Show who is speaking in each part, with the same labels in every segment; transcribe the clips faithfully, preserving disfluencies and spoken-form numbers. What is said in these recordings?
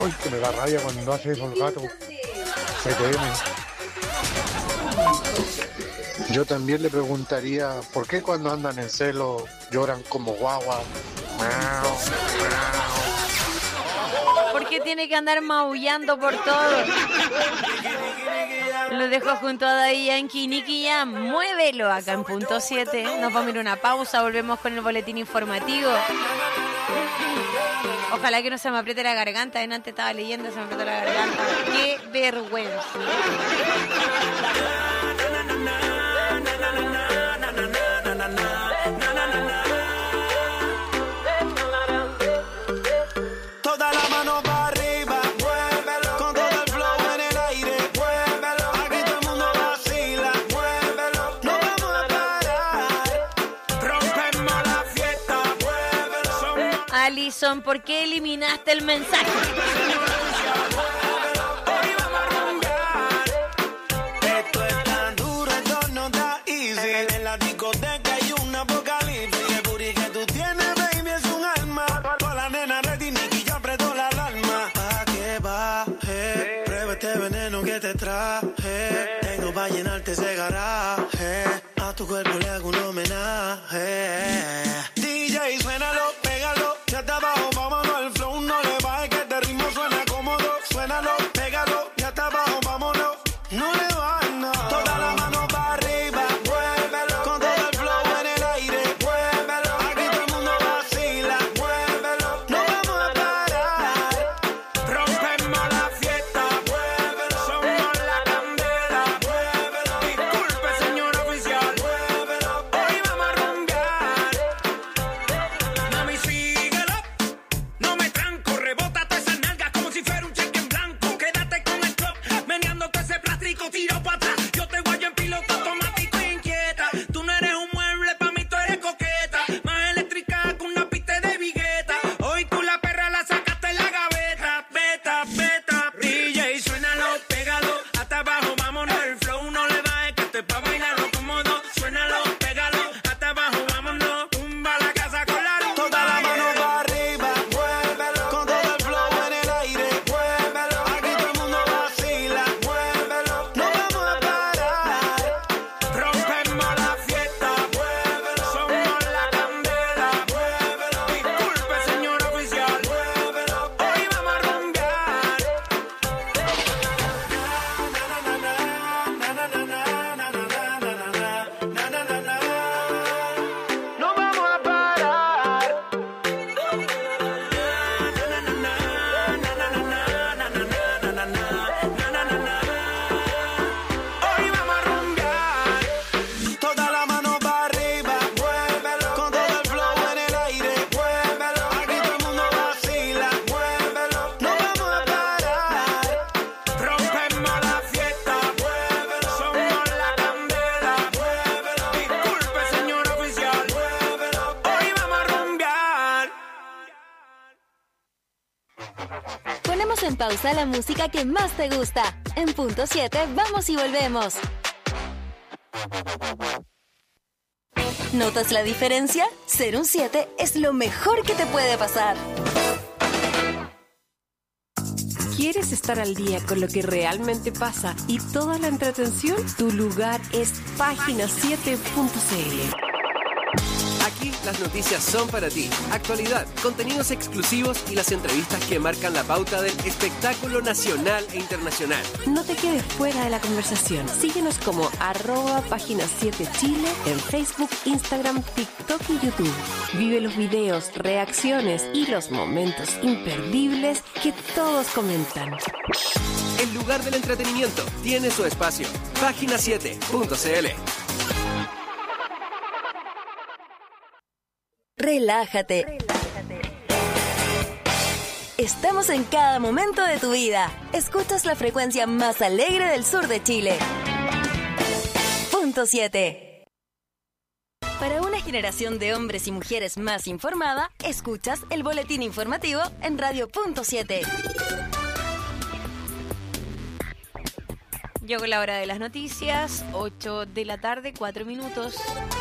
Speaker 1: Uy, que me da rabia cuando hace eso el gato. P T M. Yo también le preguntaría, ¿por qué cuando andan en celo lloran como guagua?
Speaker 2: ¿Por qué tiene que andar maullando por todo? Lo dejo junto a Daddy Yankee, Nicky Jam. Muévelo acá en punto siete. Nos vamos a ir a una pausa, volvemos con el boletín informativo. Ojalá que no se me apriete la garganta. En antes estaba leyendo, se me apretó la garganta. ¡Qué vergüenza!
Speaker 3: Toda la mano para arriba, muévelo. Con todo el flow en el aire, muévelo. Aquí todo el mundo vacila, muévelo. No vamos a parar, rompemos la fiesta, muévelo. Somos...
Speaker 2: Alison, ¿por qué eliminaste el mensaje?
Speaker 3: Hoy vamos a rumbear. Esto es tan duro, esto no está easy. En la discoteca hay un apocalipsis. El booty que tú tienes, baby, es un alma. Toda la nena ready, Nicky ya apretó la alarma. Pa' que baje, prueba este veneno que te traje. Tengo pa' llenarte ese garaje. A tu cuerpo le hago un homenaje. D J, suénalo, pégalo. Ya está abajo, vámonos al flow. No le bajes que este ritmo suena cómodo. Suénalo, pégalo. Ya está abajo, vámonos. No le bajes nada. Toda la mano para arriba, muévelo. Con todo el flow en el aire, muévelo. Aquí todo el mundo vacila, muévelo. No vamos a parar, rompemos la fiesta, muévelo. Somos la candela, muévelo. Disculpe, señor oficial, muévelo. Hoy vamos a rumbear. Mami, síguelo. No me tranco, rebótate esas nalgas como si fuera un cheque en blanco. Quédate con el club, meneándote ese plástico, tiro para atrás. Yo te guayo en piloto automático e inquieta. Tú no eres un mueble, pa' mí tú eres coqueta. Más eléctrica que una pista de vigueta. Hoy tú la perra la sacaste en la gaveta. Beta, beta, D J, suénalo, pégalo. Hasta abajo, vámonos, el flow no le bajes, que esto es pa' bailarlo cómodo. Suénalo, pégalo, hasta abajo, vámonos. Tumba la casa con la luz. Toda la mano para arriba, muévelo. Con todo el flow en el aire, muévelo. Aquí todo el mundo vacila, muévelo. No vamos a parar, rompemos la fiesta, muévelo. Somos la candela, muévelo. Disculpe, señor oficial, muévelo. Hoy vamos a rumbear. No vamos a parar. Hoy vamos a rumbear. Toda la mano para arriba, muévelo. Con todo el flow en el aire, muévelo. Aquí todo el mundo vacila, muévelo. No vamos a parar, rompemos la fiesta, muévelo. Somos la candela, muévelo. Disculpe, señor oficial, muévelo. Hoy vamos a rumbear.
Speaker 4: Ponemos en pausa la música que más te gusta. En punto siete, vamos y volvemos. ¿Notas la diferencia? Ser un siete es lo mejor que te puede pasar.
Speaker 5: ¿Quieres estar al día con lo que realmente pasa y toda la entretención? Tu lugar es página siete punto c l.
Speaker 6: Aquí las noticias son para ti. Actualidad, contenidos exclusivos y las entrevistas que marcan la pauta del espectáculo nacional e internacional.
Speaker 5: No te quedes fuera de la conversación. Síguenos como arroba página siete Chile en Facebook, Instagram, TikTok y YouTube. Vive los videos, reacciones y los momentos imperdibles que todos comentan.
Speaker 6: El lugar del entretenimiento tiene su espacio. página siete punto c l.
Speaker 4: Relájate. Estamos en cada momento de tu vida. Escuchas la frecuencia más alegre del sur de Chile. Punto siete. Para una generación de hombres y mujeres más informada, escuchas el boletín informativo en Radio Punto siete.
Speaker 2: Llegó la hora de las noticias, ocho de la tarde, cuatro minutos.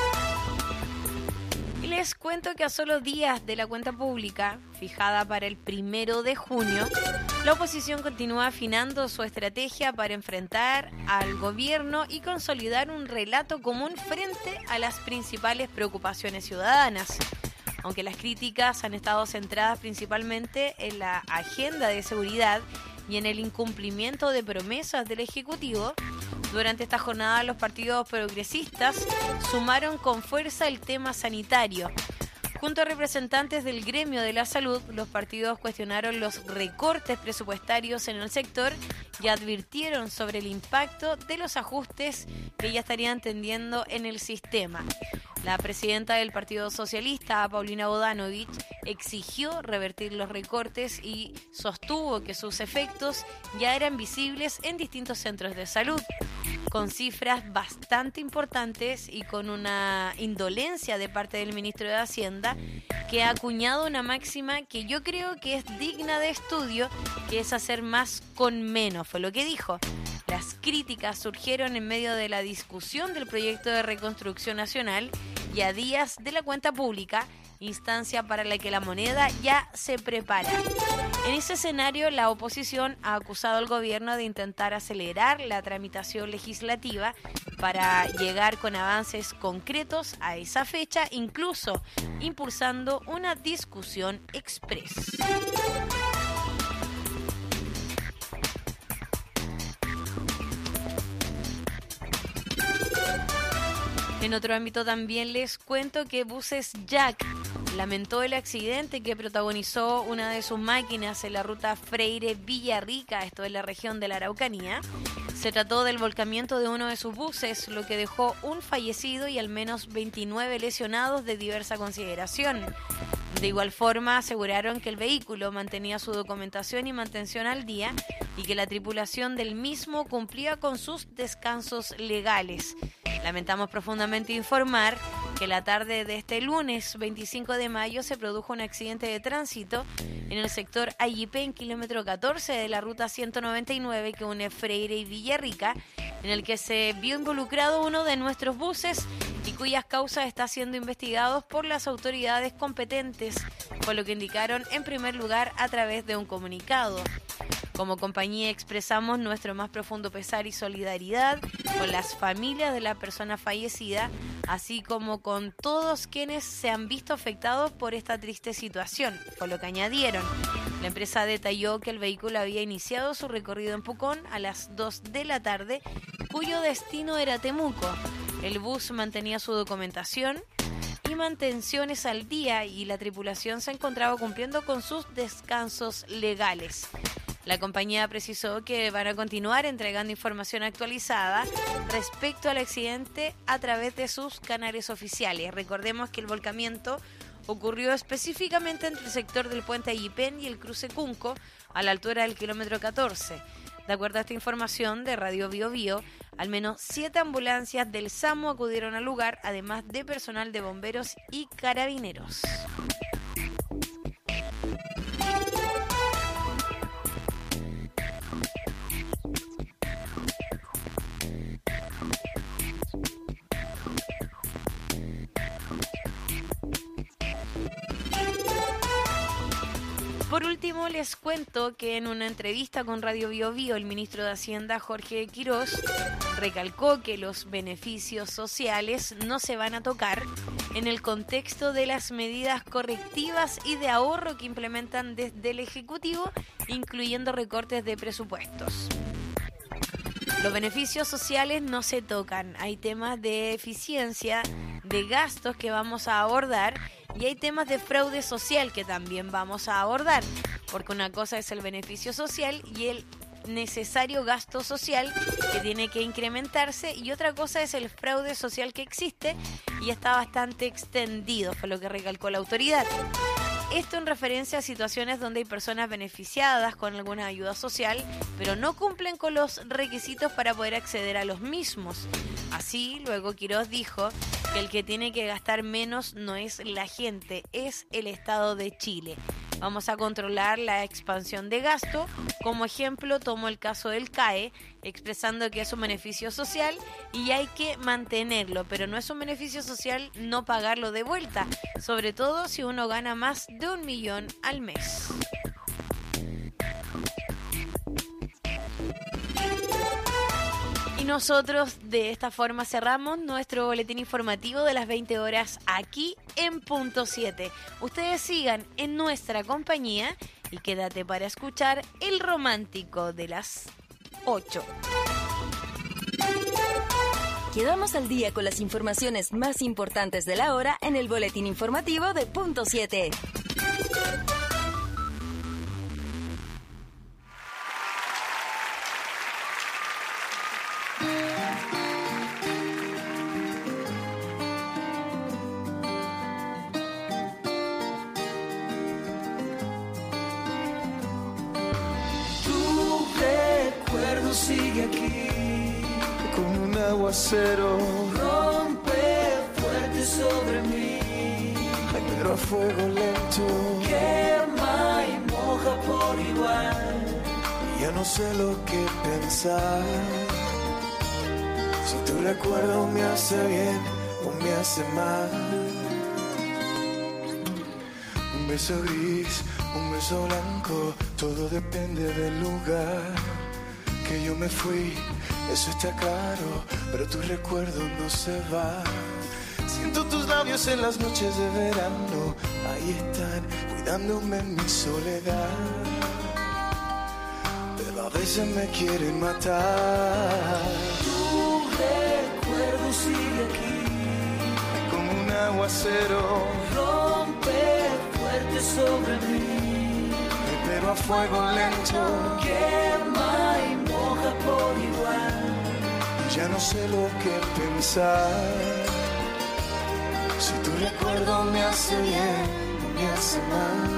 Speaker 2: Y les cuento que a solo días de la cuenta pública, fijada para el primero de junio, La oposición continúa afinando su estrategia para enfrentar al gobierno y consolidar un relato común frente a las principales preocupaciones ciudadanas. Aunque las críticas han estado centradas principalmente en la agenda de seguridad y en el incumplimiento de promesas del Ejecutivo, durante esta jornada los partidos progresistas sumaron con fuerza el tema sanitario. Junto a representantes del gremio de la salud, los partidos cuestionaron los recortes presupuestarios en el sector y advirtieron sobre el impacto de los ajustes que ya estarían tendiendo en el sistema. La presidenta del Partido Socialista, Paulina Bodanovich, exigió revertir los recortes y sostuvo que sus efectos ya eran visibles en distintos centros de salud, con cifras bastante importantes y con una indolencia de parte del ministro de Hacienda, que ha acuñado una máxima que yo creo que es digna de estudio, que es hacer más con menos, fue lo que dijo. Las críticas surgieron en medio de la discusión del proyecto de reconstrucción nacional y a días de la cuenta pública, instancia para la que la moneda ya se prepara. En ese escenario, la oposición ha acusado al gobierno de intentar acelerar la tramitación legislativa para llegar con avances concretos a esa fecha, incluso impulsando una discusión express. En otro ámbito también les cuento que Buses Jack lamentó el accidente que protagonizó una de sus máquinas en la ruta Freire-Villarrica, esto en la región de la Araucanía. Se trató del volcamiento de uno de sus buses, lo que dejó un fallecido y al menos veintinueve lesionados de diversa consideración. De igual forma, aseguraron que el vehículo mantenía su documentación y mantención al día y que la tripulación del mismo cumplía con sus descansos legales. Lamentamos profundamente informar que la tarde de este lunes veinticinco de mayo se produjo un accidente de tránsito en el sector Ayipé, en kilómetro catorce de la ruta ciento noventa y nueve que une Freire y Villarrica, en el que se vio involucrado uno de nuestros buses y cuyas causas está siendo investigados por las autoridades competentes, por lo que indicaron en primer lugar a través de un comunicado. Como compañía expresamos nuestro más profundo pesar y solidaridad con las familias de la persona fallecida, así como con todos quienes se han visto afectados por esta triste situación, por lo que añadieron. La empresa detalló que el vehículo había iniciado su recorrido en Pucón a las dos de la tarde, cuyo destino era Temuco. El bus mantenía su documentación y mantenciones al día y la tripulación se encontraba cumpliendo con sus descansos legales. La compañía precisó que van a continuar entregando información actualizada respecto al accidente a través de sus canales oficiales. Recordemos que el volcamiento ocurrió específicamente entre el sector del puente Ayipén y el cruce Cunco, a la altura del kilómetro catorce. De acuerdo a esta información de Radio Bio Bio, al menos siete ambulancias del SAMU acudieron al lugar, además de personal de bomberos y carabineros. Por último, les cuento que en una entrevista con Radio Bio Bio, el ministro de Hacienda, Jorge Quirós, recalcó que los beneficios sociales no se van a tocar en el contexto de las medidas correctivas y de ahorro que implementan desde el Ejecutivo, incluyendo recortes de presupuestos. Los beneficios sociales no se tocan. Hay temas de eficiencia, de gastos que vamos a abordar y hay temas de fraude social que también vamos a abordar, porque una cosa es el beneficio social y el necesario gasto social que tiene que incrementarse y otra cosa es el fraude social que existe y está bastante extendido, fue lo que recalcó la autoridad. Esto en referencia a situaciones donde hay personas beneficiadas con alguna ayuda social, pero no cumplen con los requisitos para poder acceder a los mismos. Así, luego Quirós dijo que el que tiene que gastar menos no es la gente, es el Estado de Chile. Vamos a controlar la expansión de gasto. Como ejemplo, tomo el caso del C A E, expresando que es un beneficio social y hay que mantenerlo, pero no es un beneficio social no pagarlo de vuelta, sobre todo si uno gana más de un millón al mes. nosotros de esta forma cerramos nuestro boletín informativo de las veinte horas aquí en Punto siete. Ustedes sigan en nuestra compañía y quédate para escuchar el romántico de las ocho.
Speaker 4: Quedamos al día con las informaciones más importantes de la hora en el boletín informativo de Punto siete.
Speaker 3: Tu recuerdo sigue aquí como un aguacero, rompe fuerte sobre mí, pero a fuego lento, quema y moja por igual. Ya no sé lo que pensar, si tu recuerdo me hace bien o me hace mal. Un beso gris, un beso blanco, todo depende del lugar que yo me fui. Eso está claro, pero tu recuerdo no se va. Siento tus labios en las noches de verano, ahí están, cuidándome en mi soledad. Pero a veces me quieren matar. Tu recuerdo sigue aquí, como un aguacero, rompe fuerte sobre mí, pero a fuego lento, quema y moja por igual. Ya no sé lo que pensar, si tu recuerdo me hace bien o me hace mal.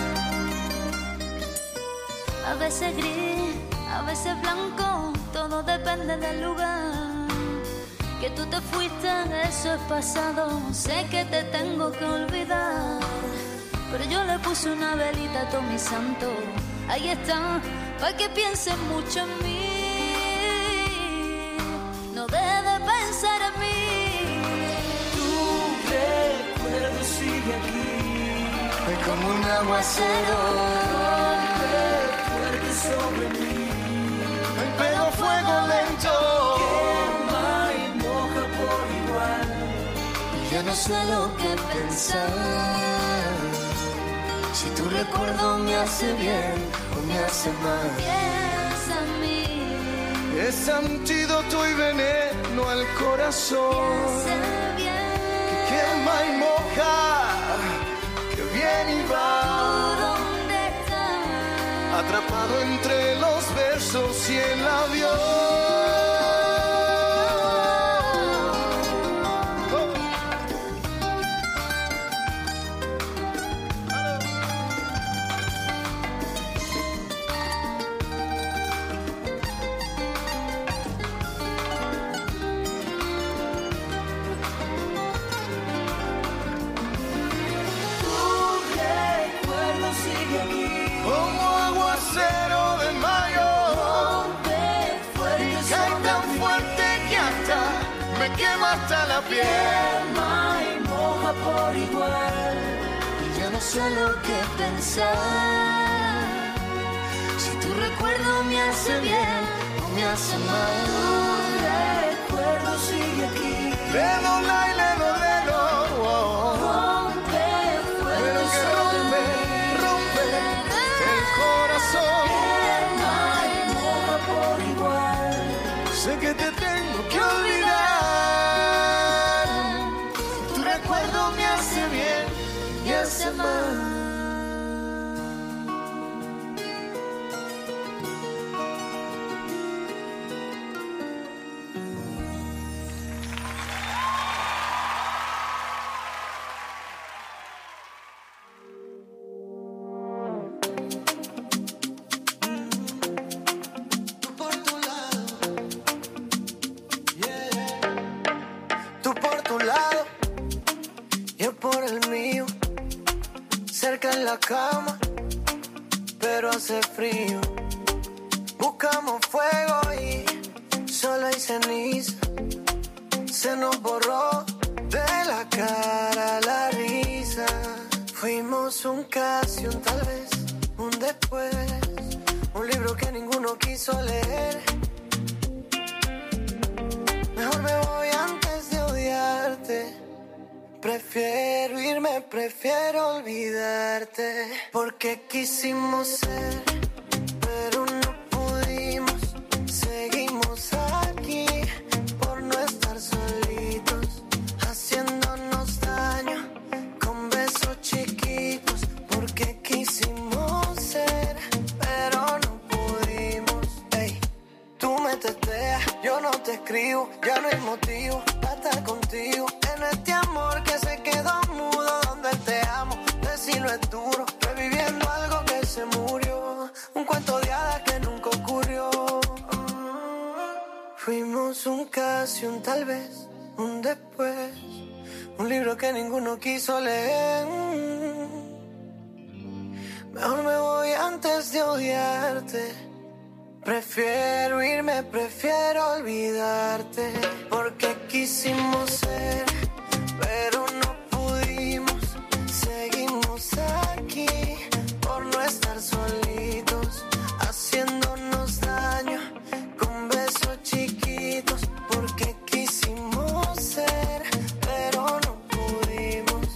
Speaker 7: A veces gris, a veces blanco, todo depende del lugar. Que tú te fuiste, eso es pasado, sé que te tengo que olvidar. Pero yo le puse una velita a todo mi santo, ahí está, pa' que pienses mucho en mí. No dejes de pensar en mí.
Speaker 3: Tu recuerdo sigue aquí, es como un aguacero, rompe fuerte sobre mí, pero a fuego lento, quema y moja por igual. Ya no sé lo que pensar, si tu recuerdo me hace bien o me hace mal.
Speaker 7: Piensa en mí,
Speaker 3: es antídoto y veneno al corazón,
Speaker 7: piensa bien.
Speaker 3: que quema y moja, que viene y va,
Speaker 7: ¿Dónde estás?
Speaker 3: atrapado entre los versos y el avión. Como aguacero de mayo, cae tan fuerte que hasta me quema hasta la piel.
Speaker 7: Quema y moja por igual.
Speaker 3: Y ya no sé lo que pensar, si tu recuerdo me hace bien o me hace mal.
Speaker 7: Tu recuerdo sigue aquí,
Speaker 3: Le dobla y le do, le do, oh, oh.
Speaker 7: rompe fuerte
Speaker 3: Pero que
Speaker 7: sobre
Speaker 3: rompe,
Speaker 7: mí.
Speaker 3: rompe el corazón.
Speaker 7: Quema y moja por igual.
Speaker 3: Sé que te tengo que olvidar, tu recuerdo me hace bien y hace mal. Tú por tu lado, yo por el mío, cerca en la cama, pero hace frío. Buscamos fuego y solo hay ceniza. Se nos borró de la cara la risa. Fuimos un casi, un tal vez, un después. Un libro que ninguno quiso leer. prefiero irme, prefiero olvidarte. Porque quisimos ser, pero no pudimos. Seguimos aquí por no estar solitos, haciéndonos daño con besos chiquitos. Porque quisimos ser, pero no pudimos. Ey, tú me testeas, yo no te escribo. Ya no hay motivo para estar contigo en este amor que se quedó mudo. Donde el te amo, decirlo es duro. Reviviendo algo que se murió, un cuento de hadas que nunca ocurrió. Fuimos un casi, un tal vez, un después, un libro que ninguno quiso leer. Mejor me voy antes de odiarte. Prefiero irme, prefiero olvidarte. Porque quisimos ser, pero no pudimos. Seguimos aquí por no estar solitos, haciéndonos daño con besos chiquitos. Porque quisimos ser, pero no pudimos.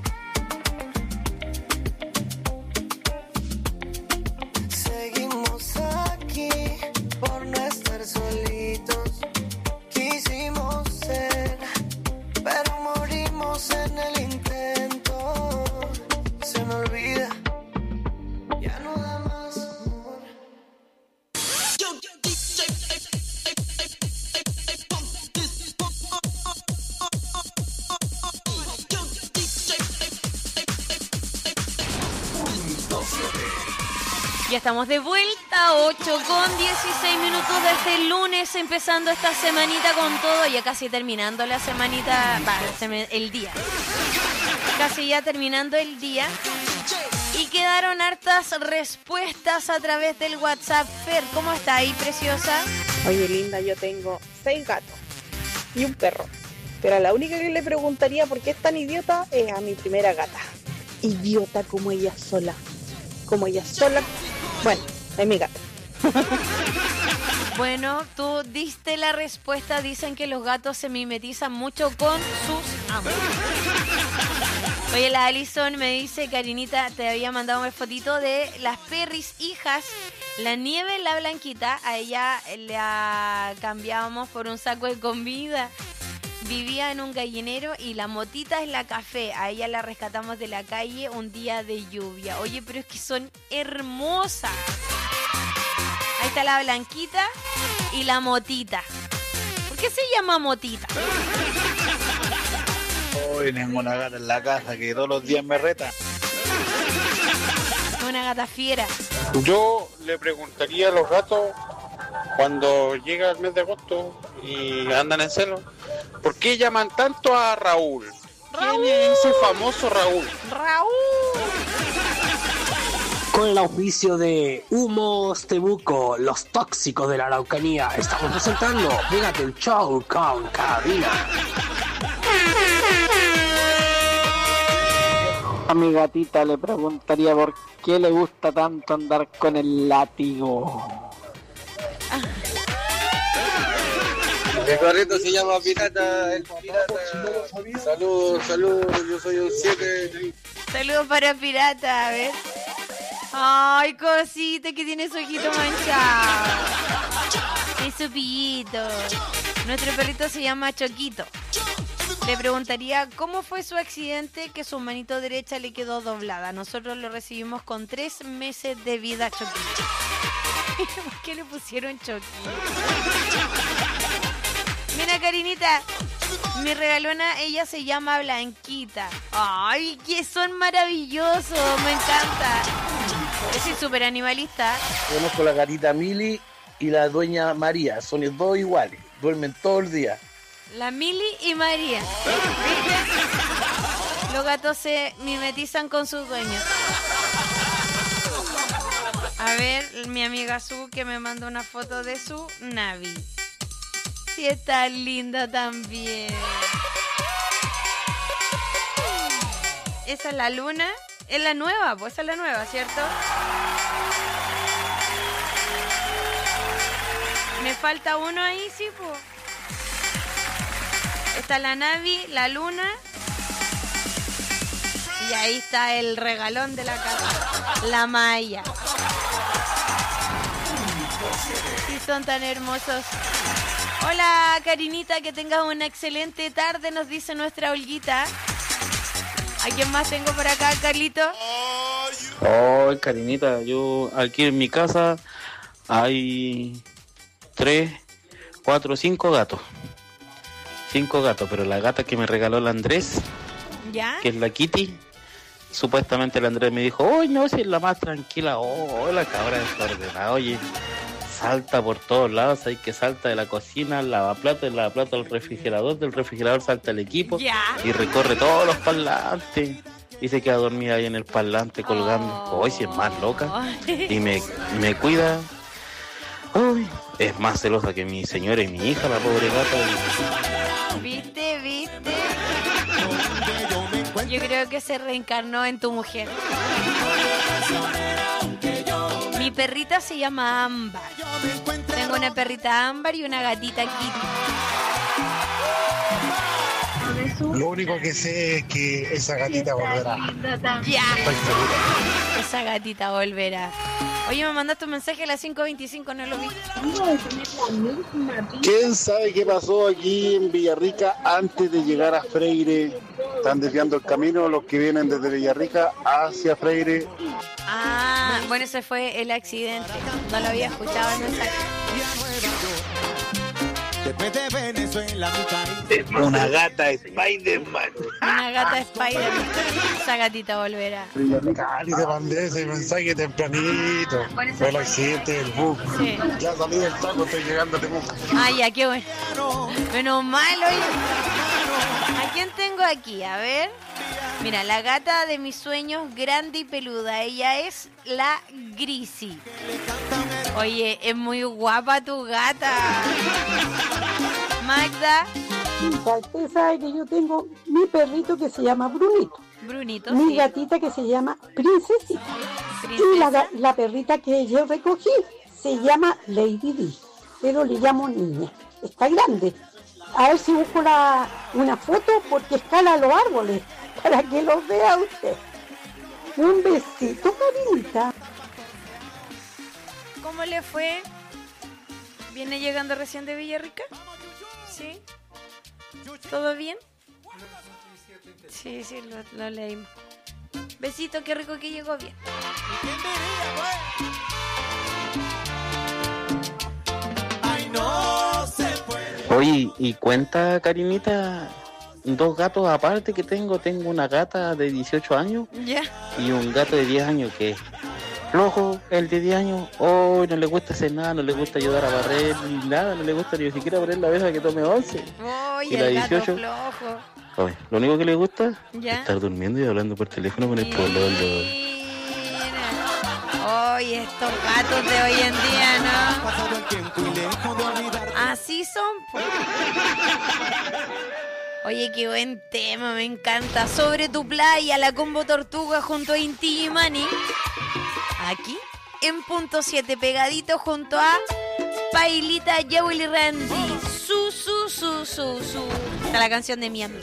Speaker 3: Seguimos aquí por no estar solitos. Quisimos ser, pero morimos en el intento. Se me olvida, ya no da más amor.
Speaker 2: Ya estamos de vuelta, ocho con dieciséis minutos de este lunes, empezando esta semanita con todo, ya casi terminando la semanita, va, el día. Casi ya terminando el día. Y quedaron hartas respuestas a través del WhatsApp. Fer, ¿cómo está ahí, preciosa?
Speaker 8: Oye, linda, yo tengo seis gatos y un perro. Pero a la única que le preguntaría por qué es tan idiota es a mi primera gata. Idiota como ella sola. Como ella sola. Bueno, es mi gata.
Speaker 2: Bueno, tú diste la respuesta. Dicen que los gatos se mimetizan mucho con sus amos. Oye, la Alison me dice, Karinita, te había mandado una fotito de las perris hijas. La Nieve, la Blanquita, a ella la cambiábamos por un saco de comida. Vivía en un gallinero. Y la Motita es la Café. A ella la rescatamos de la calle un día de lluvia. Oye, pero es que son hermosas. Ahí está la Blanquita y la Motita. ¿Por qué se llama Motita?
Speaker 9: Hoy tengo una gata en la casa que todos los días me reta.
Speaker 2: Una gata fiera.
Speaker 10: Yo le preguntaría a los gatos, cuando llega el mes de agosto y andan en celo, ¿por qué llaman tanto a Raúl?
Speaker 2: Raúl.
Speaker 10: ¿Quién es ese famoso Raúl?
Speaker 2: Raúl.
Speaker 11: Con el auspicio de Humos Temuco, los tóxicos de la Araucanía, estamos presentando Fíjate el show con Karina.
Speaker 12: A mi gatita le preguntaría por qué le gusta tanto andar con el látigo.
Speaker 13: El perrito se llama Pirata, el Pirata. Saludos, saludos, yo soy un siete.
Speaker 2: Saludos para Pirata, a ver. Ay, cosita que tiene su ojito manchado. Es su pillito. Nuestro perrito se llama Choquito. Le preguntaría cómo fue su accidente que su manito derecha le quedó doblada. Nosotros lo recibimos con tres meses de vida, Choquito. ¿Por qué le pusieron Choquito? Mira, Karinita, mi regalona, ella se llama Blanquita. Ay, que son maravillosos, me encanta. Yo soy súper animalista.
Speaker 9: Conozco la gatita Mili y la dueña María, son dos iguales, duermen todo el día.
Speaker 2: La Mili y María. ¿Viste? Los gatos se mimetizan con sus dueños. A ver, mi amiga Su que me mandó una foto de su Navi. Sí, está linda también. Esa es la Luna. Es la nueva, pues esa es la nueva, ¿cierto? Me falta uno ahí, sí, pues. Está la Navi, la Luna Y ahí está el regalón de la casa, la malla. Sí, son tan hermosos. Hola, Karinita, que tengas una excelente tarde, nos dice nuestra Olguita. ¿A quién más tengo por acá, Carlito?
Speaker 14: Oh, Karinita, yo aquí en mi casa hay tres, cuatro, cinco gatos. Cinco gatos, pero la gata que me regaló el Andrés,
Speaker 2: ¿ya?
Speaker 14: Que es la Kitty, supuestamente el Andrés me dijo, oye, no, si es la más tranquila. Oh, la cabra desordenada, oye, salta por todos lados, hay que salta de la cocina al lavaplato, del lavaplato al refrigerador, del refrigerador salta el equipo
Speaker 2: ya.
Speaker 14: Y recorre todos los parlantes y se queda dormida ahí en el parlante colgando. Hoy oh, si es más loca y me, me cuida. Uy, es más celosa que mi señora y mi hija, la pobre gata.
Speaker 2: ¿Viste, viste? Yo creo que se reencarnó en tu mujer. Mi perrita se llama Ámbar. Tengo una perrita Ámbar y una gatita Kitty.
Speaker 1: Lo único que sé es que esa gatita volverá.
Speaker 2: Ya. Esa gatita volverá. Oye, me mandaste un mensaje a las cinco veinticinco, no lo vi.
Speaker 15: ¿Quién sabe qué pasó aquí en Villarrica antes de llegar a Freire? Están desviando el camino los que vienen desde Villarrica hacia Freire.
Speaker 2: Ah, bueno, ese fue el accidente. No lo había escuchado el mensaje.
Speaker 9: Una gata Spider-Man.
Speaker 2: Una gata Spider-Man. Esa gatita volverá.
Speaker 1: Cali de bandeza y mensaje tempranito. Fue el accidente del bus.
Speaker 2: Sí.
Speaker 1: Ya salí del taco, estoy llegando a Temuco.
Speaker 2: Ah, ya, qué bueno. Menos mal, oye. ¿A quién tengo aquí? A ver. Mira, la gata de mis sueños, grande y peluda. Ella es la Grisi. Oye, es muy guapa tu gata. Magda.
Speaker 16: Usted sabe que yo tengo mi perrito que se llama Brunito.
Speaker 2: Brunito,
Speaker 16: Mi
Speaker 2: sí.
Speaker 16: gatita que se llama Princesita.
Speaker 2: Princesa.
Speaker 16: Y la, la perrita que yo recogí se llama Lady D. Pero le llamo niña. Está grande. A ver si busco la, una foto porque escala los árboles. Para que los vea usted. Un besito, Karinita.
Speaker 2: ¿Cómo le fue? ¿Viene llegando recién de Villarrica? ¿Sí? ¿Todo bien? Sí, sí, lo, lo leímos. Besito, qué rico que llegó bien.
Speaker 3: Ay, no se puede.
Speaker 14: Oye, y cuenta, Karinita, dos gatos aparte que tengo. Tengo una gata de dieciocho años
Speaker 2: Ya.
Speaker 14: y un gato de diez años que es flojo, el de diez años. Oh, no le gusta hacer nada, no le gusta ayudar a barrer ni nada, no le gusta ni siquiera poner la vez a que tome once.
Speaker 2: Oye,
Speaker 14: Y la
Speaker 2: el gato
Speaker 14: dieciocho,
Speaker 2: flojo.
Speaker 14: oye, lo único que le gusta
Speaker 2: ¿Ya?
Speaker 14: es estar durmiendo y hablando por teléfono con el pololo.
Speaker 2: Oye, estos gatos de hoy en día, ¿no? Así son, po. Oye, qué buen tema, me encanta. Sobre tu playa, la Combo Tortuga junto a Inti y Mani. Aquí, en punto siete, pegadito junto a Pailita, Jewel y Randy. Su, su, su, su, su. Está la canción de mi amigo.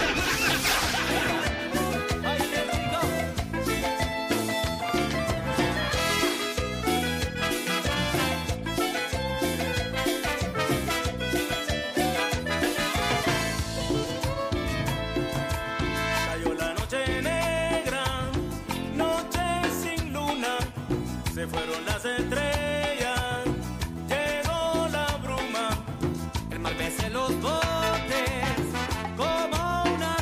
Speaker 3: Cayó la noche negra, noche sin luna, se fueron las estrellas, llegó la bruma, el mar mece los botes como una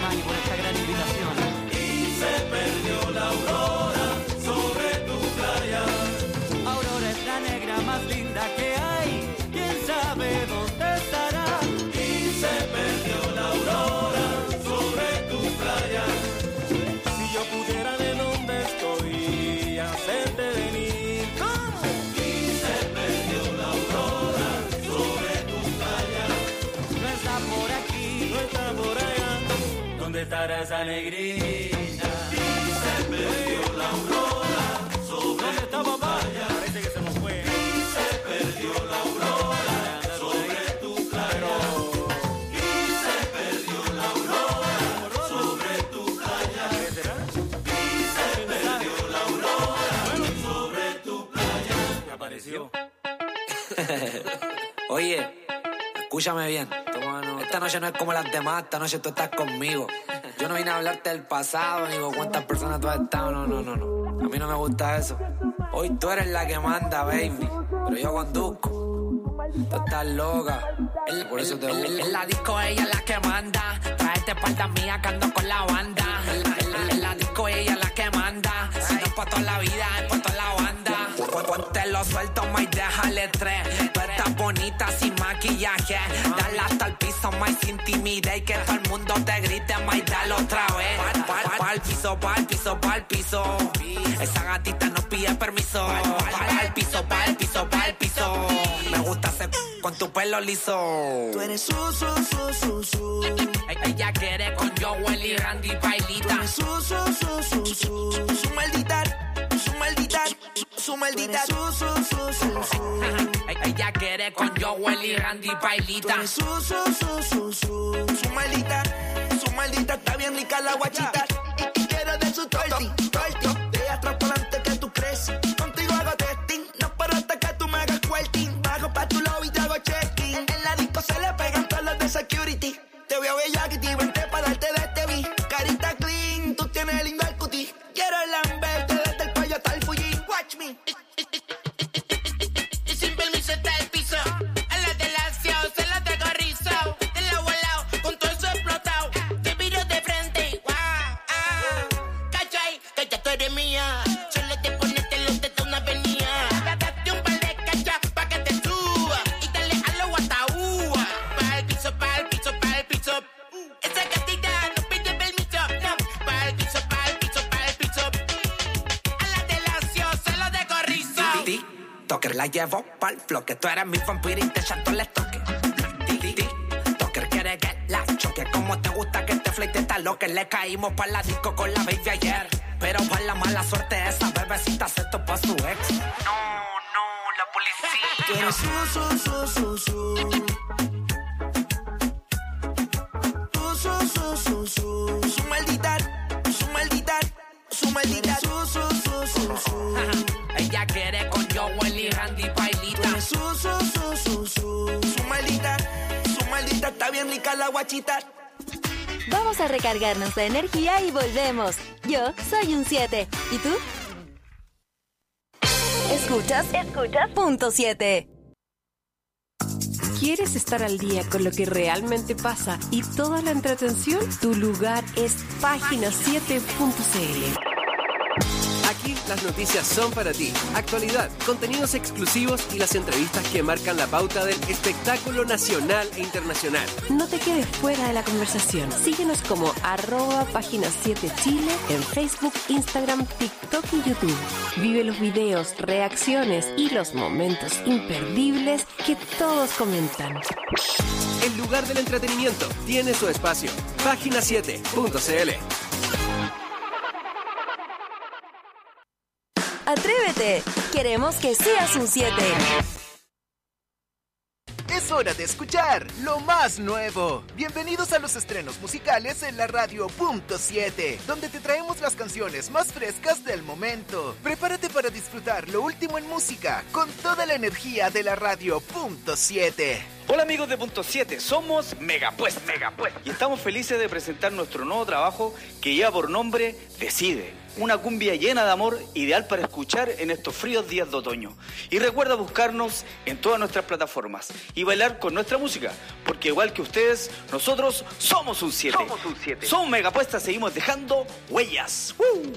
Speaker 17: y por esta gran invitación.
Speaker 3: Y se perdió la aurora sobre tu playa.
Speaker 17: Aurora es la negra más linda que hay, quién sabe dónde estará.
Speaker 3: Y se perdió la aurora sobre tu playa.
Speaker 17: Si yo pudiera de dónde estoy hacerte venir. ¿Cómo?
Speaker 3: Y se perdió la aurora sobre tu playa.
Speaker 17: No está por aquí, no está por allá. ¿Dónde estará esa negrita?
Speaker 3: Y se perdió la aurora sobre
Speaker 17: ¿Dónde está
Speaker 3: tu
Speaker 17: papá?
Speaker 3: playa.
Speaker 17: Parece que se nos fue.
Speaker 3: Y se perdió la aurora sobre tu playa. Y se perdió la aurora sobre tu playa. Y se perdió la aurora sobre tu playa.
Speaker 17: ¿Qué apareció?
Speaker 18: Oye, escúchame bien. Esta noche no es como las demás, esta noche tú estás conmigo. Yo no vine a hablarte del pasado, ni con cuántas personas tú has estado, no, no, no, no. A mí no me gusta eso. Hoy tú eres la que manda, baby, pero yo conduzco. Tú estás loca, el, por eso te gusta. En la disco ella es la que manda, tráete espalda mía que ando con la banda. En la, en la, en la disco ella es la que manda, si no es pa' toda la vida, es pa' toda la banda. Ponte lo suelto, ma, y déjale tres. Tú estás bonita sin maquillaje, dale hasta el piso, ma, y sin timidez. Y que todo el mundo te grite, ma, y dale otra vez. Pa'l pa, pa piso, pa'l piso, pa'l piso. Esa gatita no pide permiso. Pa'l piso, pa'l piso, pa'l piso. Me gusta hacer con tu pelo liso.
Speaker 3: Tú eres su, su, su, su, su.
Speaker 18: Ella quiere con Joel y Randy bailita.
Speaker 3: Tú eres su, su, su, su, su. Su maldita, su maldita, su maldita, su, su, su, su, su.
Speaker 18: Ella quiere con Joel y Randy bailita.
Speaker 3: Tú eres su, su, su, su, su. Su maldita, su maldita, está bien rica la guachita. Y, y quiero de su torti, torti. De atrás para adelante que tú crees. Contigo hago testing, no paro hasta que tú me hagas quilting. Bajo pa' tu lobby y te hago check-in. En la disco se le pegan todos los de security. Te veo bellaquiti, vente pa' darte de este beat. Carita clean, tú tienes lindo el cutie. Quiero lamberte desde el cuello hasta el Fuji. Watch me.
Speaker 19: Y sin permiso está el piso. A la de la se la tengo rizado. Te la volado, con todo eso explotado. Te miro de frente, wow, ah. Cachai, que ya tú eres mía. Solo te ponete los dedos una avenida. Date un par de cachas pa' que te suba. Y dale a lo guataúa. Pa' el piso, pa' el piso, pa' el piso. Esa gatita no pide permiso, no. Pa' el piso, pa' el piso, pa' el piso. A la de la se lo dejo rizado.
Speaker 18: Toker la llevo pa'l bloque. Tú eres mi vampiro y te echato le toque. Toker quiere que la choque. Como te gusta que te fleite está loque. Le caímos pa' la disco con la baby ayer. Pero por la mala suerte esa bebecita se topó a su ex. No, no, la policía.
Speaker 3: Tú eres su, su, su, su, su. Su, su, su, su, su. Su maldita, su maldita, su maldita. Su, su, su, su, su.
Speaker 18: Ella quiere con Joel y Randy bailita.
Speaker 3: Tú eres su, su, su, su, su. Su maldita, su maldita, está bien rica la guachita.
Speaker 4: Vamos a recargarnos de energía y volvemos. Yo soy un siete. ¿Y tú? Escuchas, escuchas, punto siete.
Speaker 5: ¿Quieres estar al día con lo que realmente pasa y toda la entretención? Tu lugar es página siete punto c l.
Speaker 6: Aquí las noticias son para ti. Actualidad, contenidos exclusivos y las entrevistas que marcan la pauta del espectáculo nacional e internacional.
Speaker 5: No te quedes fuera de la conversación. Síguenos como arroba página siete Chile en Facebook, Instagram, TikTok y YouTube. Vive los videos, reacciones y los momentos imperdibles que todos comentan.
Speaker 6: El lugar del entretenimiento tiene su espacio. página siete punto c l.
Speaker 4: ¡Atrévete! Queremos que seas un siete.
Speaker 20: Es hora de escuchar lo más nuevo. Bienvenidos a los estrenos musicales en la radio punto siete, donde te traemos las canciones más frescas del momento. Prepárate para disfrutar lo último en música con toda la energía de la radio punto siete.
Speaker 21: Hola amigos de Punto siete, somos Megapuesta, Megapuesta y estamos felices de presentar nuestro nuevo trabajo que lleva por nombre Decide. Una cumbia llena de amor, ideal para escuchar en estos fríos días de otoño. Y recuerda buscarnos en todas nuestras plataformas y bailar con nuestra música, porque igual que ustedes, nosotros somos un siete. Somos un siete. Somos Megapuesta, seguimos dejando huellas. ¡Woo!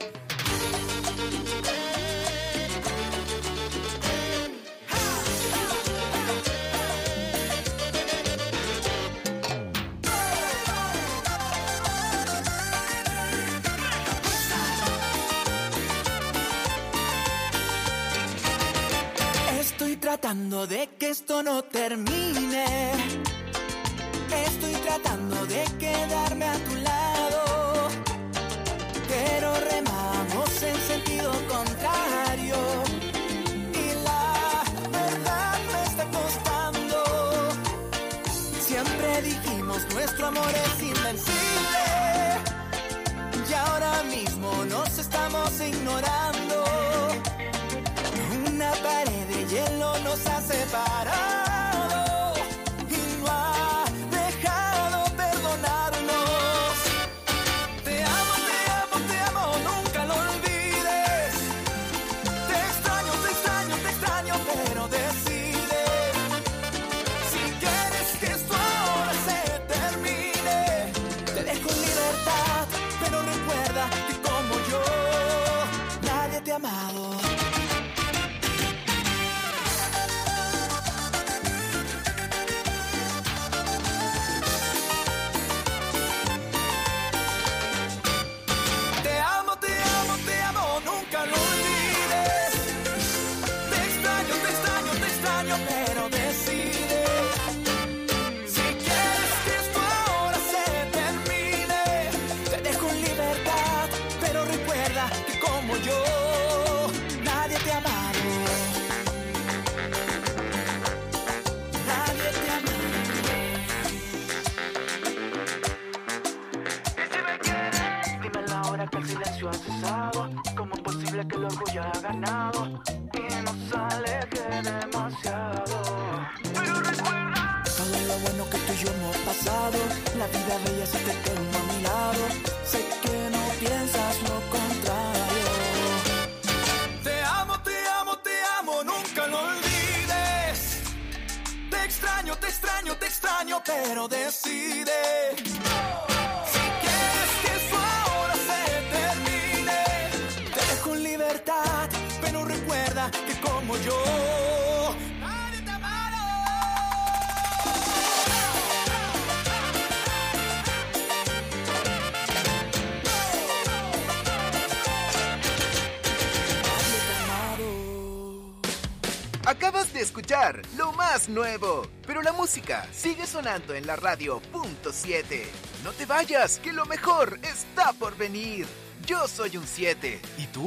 Speaker 3: Estoy tratando de que esto no termine. Estoy tratando de quedarme a tu lado, pero remamos en sentido contrario. Y la verdad me está costando. Siempre dijimos nuestro amor es invencible, y ahora mismo nos estamos ignorando. Una pared de hielo nos ha separado y no ha dejado perdonarnos. Te amo, te amo, te amo, nunca lo olvides. Te extraño, te extraño, te extraño, pero decide. Si quieres que esto ahora se termine, te dejo en libertad, pero recuerda que como yo, nadie te ha amado. Pero decide. Si quieres que esto ahora se termine, te dejo en libertad, pero recuerda que como yo, nadie te ha amado. Nadie te ha amado. Y si me quieres, dime la hora que el silencio ha cesado. ¿Cómo es posible que el orgullo haya ganado y nos aleje demasiado? Pero recuerda todo lo bueno que tú y yo hemos pasado. La vida bella si te tengo a mi lado. Sé que no piensas lo contrario. Te amo, te amo, te amo, nunca lo olvides. Te extraño, te extraño, te extraño, pero decide. Si quieres que eso ahora se termine, te dejo en libertad, pero recuerda que como yo, nadie te ha amado.
Speaker 20: Acabas de escuchar lo más nuevo, pero la música sigue sonando en la radio Punto siete. No te vayas, que lo mejor está por venir. Yo soy un siete. ¿Y tú?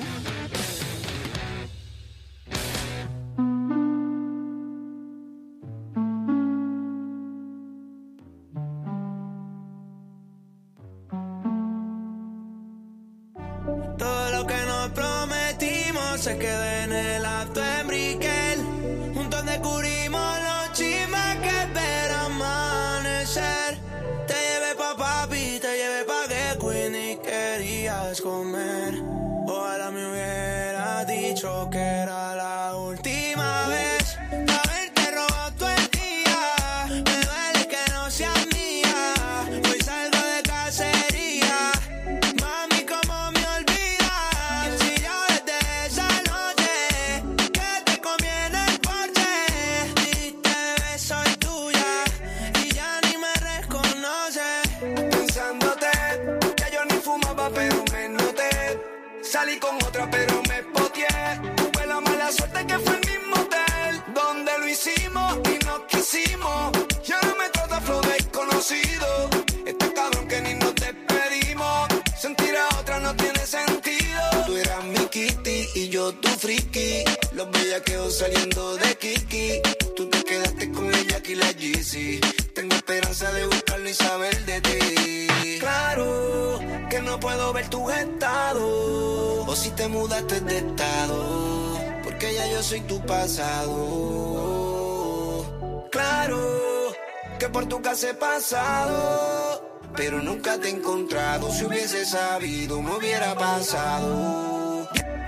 Speaker 3: Todo lo que nos prometimos se queda en el acto en Brickell. Juntos descubrimos los chismes que espera amanecer. Te llevé pa' papi, te llevé pa' que Queenie querías comer. Ojalá me hubiera dicho que era la última vez. Haberte robado todo el día. Me duele que no seas mía. Hoy salgo de cacería. Mami, cómo me olvidas. Si yo desde esa noche que te comí en el porche, dijiste bebé soy tuya y ya ni me reconoces. Pensándote que yo ni fumaba pero me noté. Salí con otra pero me poteé. Tuve la mala suerte que fue el mismo hotel donde lo hicimos y nos quisimos. Y ahora me trata flow desconocido. Este cabrón que ni nos despedimos. Sentir a otra no tiene sentido. Tú eras mi kitty y yo tu friki. Los bellaqueos saliendo de Kiki. Tú te quedaste con ella aquí la Yeezy. Tengo esperanza de buscarlo y saber de ti. Claro que no puedo ver tu estado. O si te mudaste de estado, porque ya yo soy tu pasado. Claro que por tu casa he pasado, pero nunca te he encontrado. Si hubiese sabido, me hubiera pasado.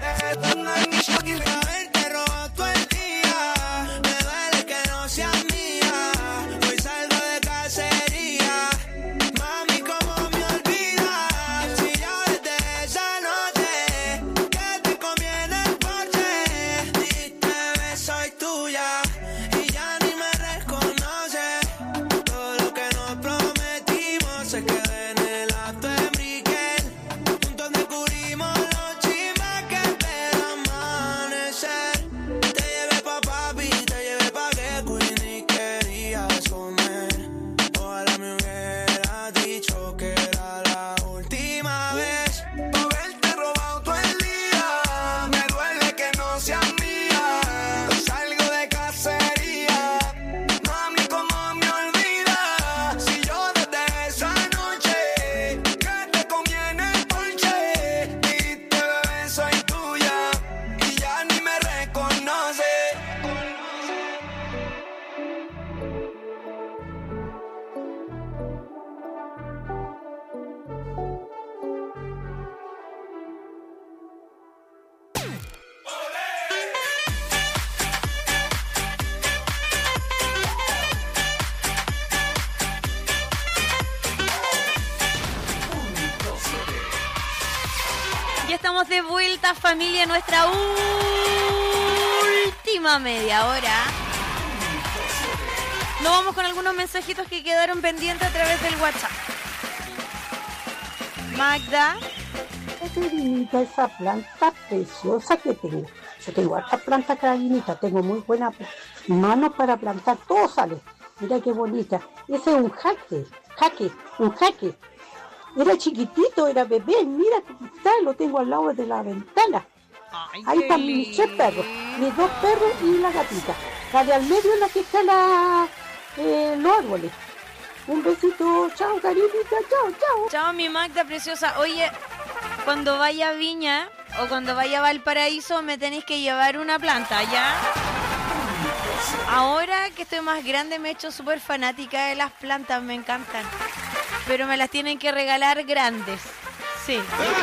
Speaker 3: Haberte robado todo el día, me duele que no seas mía. Hoy salgo de cacería, mami, ¿cómo me olvidas? Si ya desde esa noche que te comí en el porche, diste beso y tuya y ya ni me reconoces. Todo lo que nos prometimos se quedó en el acto de Miguel. Juntos descubrimos los chismes que espera amanecer. Te llevé pa' papi, te llevé pa' que Queen y querías comer. Ojalá me hubieras dicho que era la última vez. Por haberte robado todo el día, me duele que no seas mía. Hoy salgo de cacería, mami, ¿cómo me olvidas? Si yo desde esa noche que te comí en el porche, diste bebé, soy tuya y ya ni me reconoces.
Speaker 2: Ya estamos de vuelta, familia, nuestra última media hora. Nos vamos con algunos mensajitos que quedaron pendientes a través del WhatsApp. Magda.
Speaker 16: Carinita, esa planta preciosa que tengo. Yo tengo harta planta, Carinita, tengo muy buena mano para plantar, todo sale. Mira qué bonita. Ese es un jaque, jaque, un jaque. Era chiquitito, era bebé, mira cómo está, lo tengo al lado de la ventana.
Speaker 2: Ay,
Speaker 16: ahí
Speaker 2: qué
Speaker 16: están mis tres perros, mis dos perros y la gatita. La de al medio es la que está en la, eh, los árboles. Un besito, chao, Carinita, chao, chao.
Speaker 2: Chao, mi Magda preciosa. Oye, cuando vaya a Viña o cuando vaya a Valparaíso me tenéis que llevar una planta, ¿ya? Ahora que estoy más grande me he hecho súper fanática de las plantas, me encantan. Pero me las tienen que regalar grandes. Sí.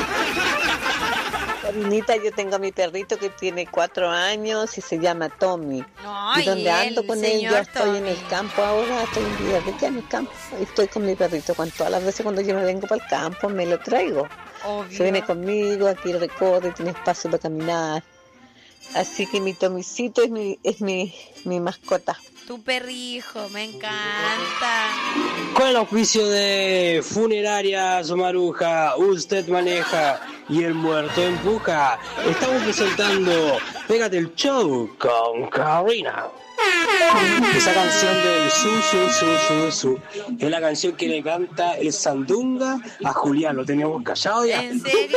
Speaker 7: Carinita, yo tengo a mi perrito que tiene cuatro años y se llama Tommy.
Speaker 2: Ay,
Speaker 7: y donde ando con él,
Speaker 2: señor
Speaker 7: yo estoy
Speaker 2: Tommy.
Speaker 7: en el campo ahora, estoy en Villarrica, en el campo. Y estoy con mi perrito. Cuando todas las veces cuando yo me vengo para el campo, me lo traigo.
Speaker 2: Obvio.
Speaker 7: Se viene conmigo, aquí recorre, tiene espacio para caminar. Así que mi Tomicito es mi, es mi, mi mascota.
Speaker 2: Tu perrijo, me encanta.
Speaker 11: Con el auspicio de Funerarias Maruja, usted maneja y el muerto empuja. Estamos presentando Pégate el Show con Karina. Esa canción del su, su, su, su, su es la canción que le canta el Sandunga a Julián. Lo teníamos callado ya.
Speaker 2: ¿En serio?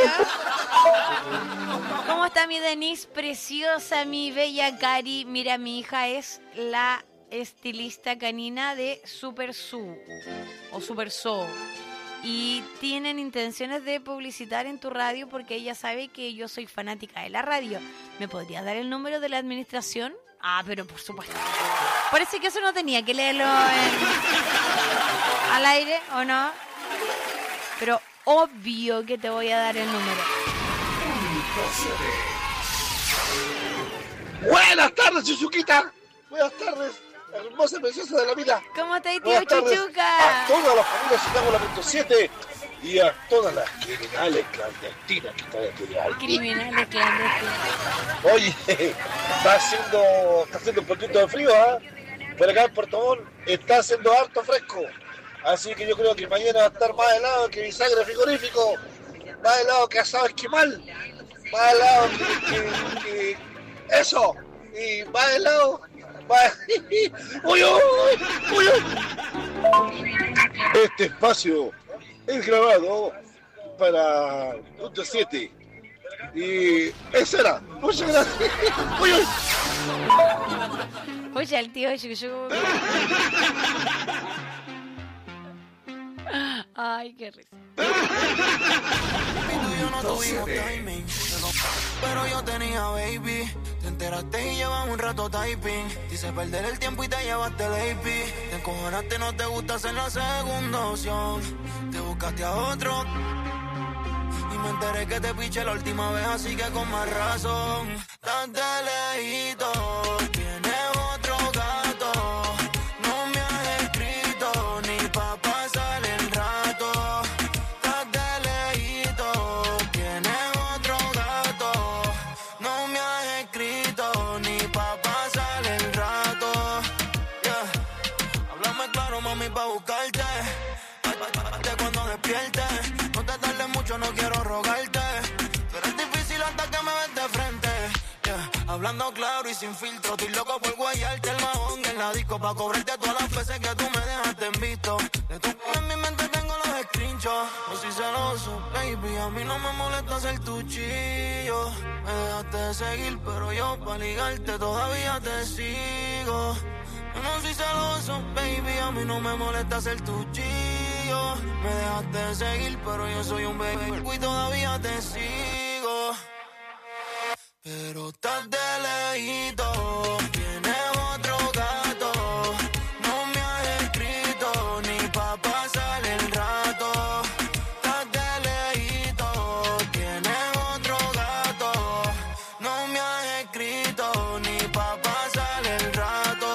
Speaker 2: ¿Cómo está mi Denise preciosa, mi bella Cari? Mira, mi hija es la estilista canina de Super Su o Super So. Y tienen intenciones de publicitar en tu radio porque ella sabe que yo soy fanática de la radio. ¿Me podrías dar el número de la administración? Ah, pero por supuesto. Parece que eso no tenía que leerlo en... al aire, ¿o no? Pero obvio que te voy a dar el número.
Speaker 15: Buenas tardes, Chuchuquita. Buenas tardes, hermosa y preciosa de la vida.
Speaker 2: ¿Cómo estás, tío
Speaker 15: Buenas tardes
Speaker 2: Chuchuca?
Speaker 15: a todas las familias Chicago la punto siete y a todas las criminales clandestinas que están estudiando.
Speaker 2: Criminales clandestinos.
Speaker 15: Oye, está haciendo, está haciendo un poquito de frío, ¿ah? Por acá en Puerto Montt está haciendo harto fresco. Así que yo creo que mañana va a estar más helado que bisagre frigorífico, más helado que asado esquimal, más helado que, que, que eso, y más helado, más... ¡Uy, uy, uy, uy! Este espacio es grabado para punto siete y eso era. Muchas gracias. ¡Uy, uy!
Speaker 2: Oye, el tío Chuchu. Ay, qué risa.
Speaker 3: Yo no tuvimos timing, pero yo tenía baby. Te enteraste y llevas un rato typing. Dice perder el tiempo y te llevaste el A P. Te acojonaste, no te gusta hacer la segunda opción. Te buscaste a otro y me enteré que te piché la última vez, así que con más razón. Estás de lejito, tienes otro gato. No me has escrito ni pa' pasar el rato. Estás de lejito, tienes otro gato. No me has escrito ni pa' pasar el rato. Yeah. Háblame claro, mami, pa' buscarte. Hasta cuando despiertes. No te tardes mucho, no quiero rogarte. Pero es difícil hasta que me ves de frente. Yeah. Hablando claro y sin filtro. Estoy loco por guayarte el mahón en la disco. Pa' cobrarte todas las veces que tú me dejaste en visto. De tu en mi mente tengo los screenshots. No soy celoso, baby. A mí no me molesta ser tu chillo. Me dejaste de seguir, pero yo pa' ligarte todavía te sigo. Yo no soy celoso, baby. A mí no me molesta ser tu chillo. Me dejaste de seguir, pero yo soy un baby y todavía te sigo. Pero estás de lejito, tienes otro gato. No me has escrito ni pa' pasar el rato. Estás de lejito, tienes otro gato. No me has escrito ni pa' pasar el rato.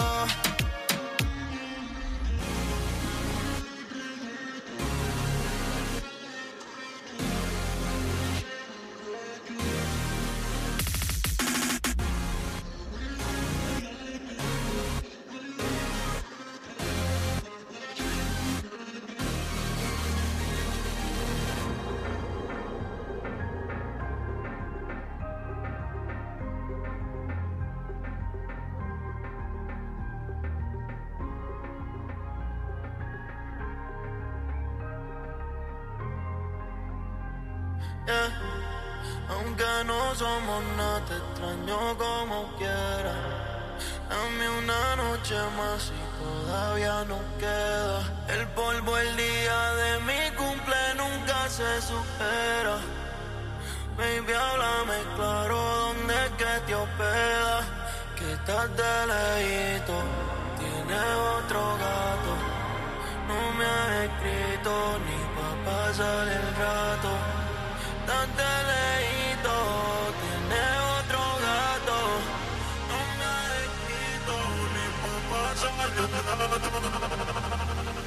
Speaker 3: Yeah. Aunque no somos nada, te extraño como quiera. Dame una noche más y todavía no queda. El polvo el día de mi cumple nunca se supera. Baby, háblame claro, ¿dónde es que te hospedas? Que estás de lejito, tienes otro gato. No me has escrito ni pa' pasar el rato. Estás de lejito, tienes otro gato. No me has escrito ni pa' pasar el rato.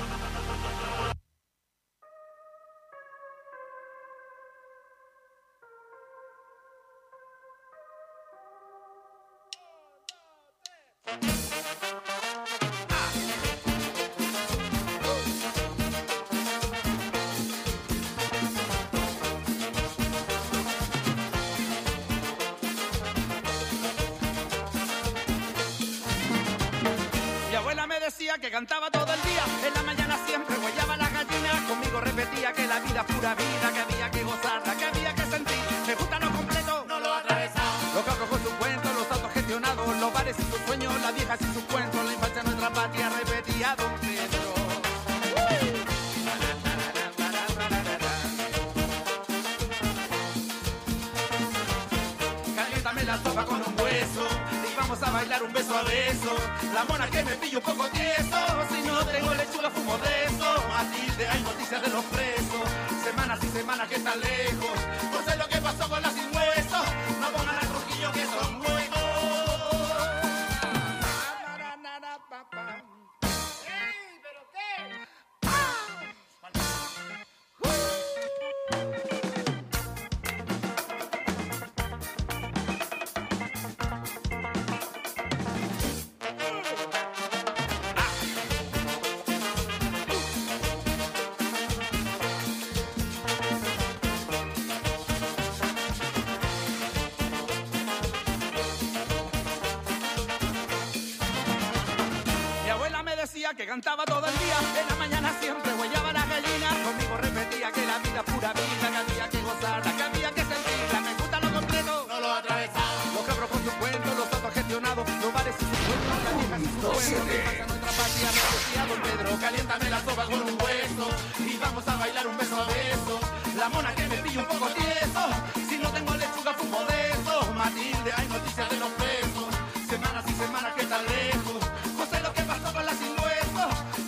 Speaker 8: Que cantaba todo el día, en la mañana siempre guayaba la gallina. Conmigo repetía que la vida es pura vida, que había que gozarla, que había que sentir. Me gusta lo completo, no lo atravesado. Los cabros con sus cuentos, los autogestionados, los bares y sus sueños, las viejas y sus cuentos. La infancia nuestra patria, repetía Don Pedro. Caliéntame la sopa con un hueso. Vamos a bailar un beso a beso. La mona que me pillo un poco tieso. Si no tengo lechuga fumo de eso. Matilde, hay noticias de los presos. Semanas y semanas que están lejos. No sé lo que pasó con las sin huesos. No pongan a Trujillo que son nuevos. ¡Ey, pero qué! Que cantaba todo el día, en la mañana siempre huellaba la gallina. Conmigo repetía que la vida es pura vida, que había que gozarla, que había que sentirla. Me gusta lo completo, no lo atravesado. Los cabros con sus cuentos, los autogestionados, los bares y sus cuentos, las viejas y sus cuentos. Que pasa nuestra patria, me decía Don Pedro, caliéntame la sopa con un hueso. Y vamos a bailar un beso a beso. La mona que me pilla un poco tieso. Si no tengo lechuga fumo de eso. Matilde, hay noticias de los presos. Semanas y semanas que están lejos. No sé lo que pasó con la sin hueso.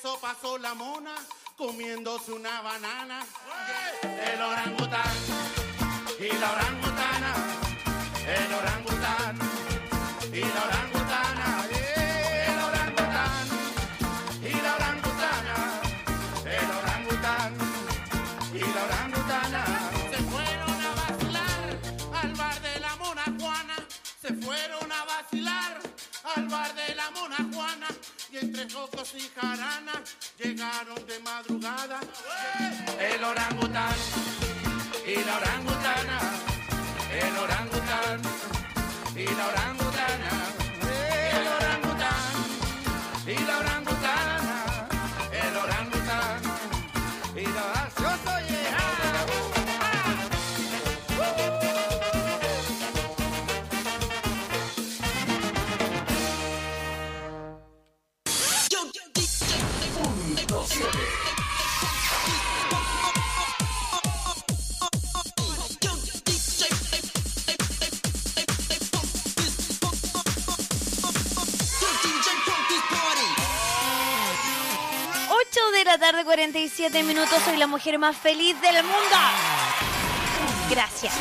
Speaker 8: eso pasó la mona comiéndose una banana. El orangután y la orangutana, el orangután y la orangutana, el orangután y la orangutana, el orangután y la orangutana. Se fueron a vacilar al bar de la Mona Juana, se fueron a vacilar al bar de la Mona Juana, y entre jocos y jarana llegaron de madrugada el orangután y la orangutana, el orangután y la orangutana, el orangután y la orangutana, el orangután y la yo soy el
Speaker 2: ocho de la tarde, cuarenta y siete minutos. Soy la mujer más feliz del mundo. Gracias.